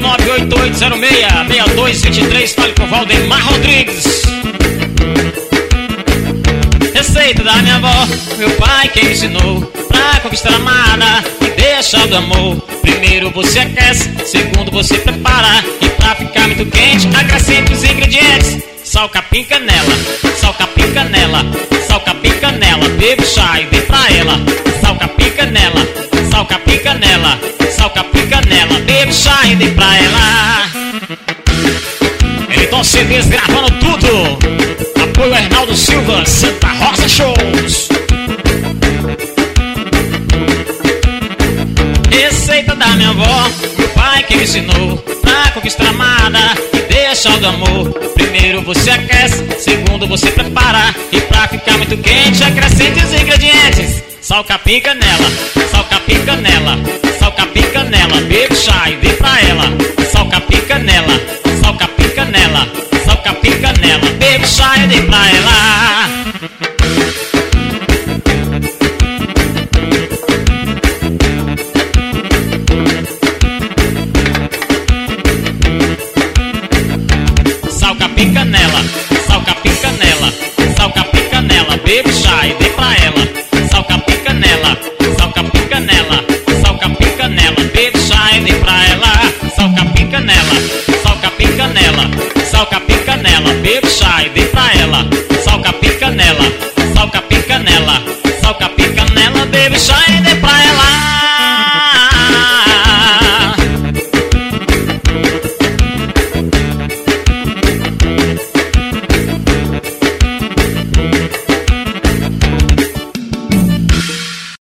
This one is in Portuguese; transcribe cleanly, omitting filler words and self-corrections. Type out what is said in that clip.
98806-6223. Fale com Valdemar Rodrigues. Receita da minha avó, meu pai que me ensinou. Pra conquistar a amada e deixar do amor, primeiro você aquece, segundo você prepara. E pra ficar muito quente, acrescente os ingredientes: sal, capim, canela, sal, capim, canela, sal, capim, canela. Bebe chá e dê pra ela. Sal, capim, canela, sal, capim, canela, sal, capim, canela. Bebe chá e dê pra ela. Então CDs gravando tudo. Apoio Arnaldo Silva, Santa Rosa Shows. Receita da minha avó, meu pai que me ensinou. Pra conquistar a amada e deixar do amor, primeiro você aquece, segundo você prepara. E pra ficar muito quente, acrescente os ingredientes: sal, capim, canela, sal, capim, canela, sal, capim, canela. Bebe chá e dê pra ela. Sal, capim, canela, sal, capim, canela, sal, capim, canela. Bebe chá e dê pra ela. Sal, capim, canela, sal, capim, canela, sal, capim, canela. Bebe chá e dê pra ela. Sal, capim, canela, sal, capim, canela, sal, capim, canela. Bebe chá e dê pra ela. Sal, capim, canela, sal, capim, canela, sal, capim, canela. Bebe chá e dê pra ela. Sal, capim, canela, sal, capim, canela.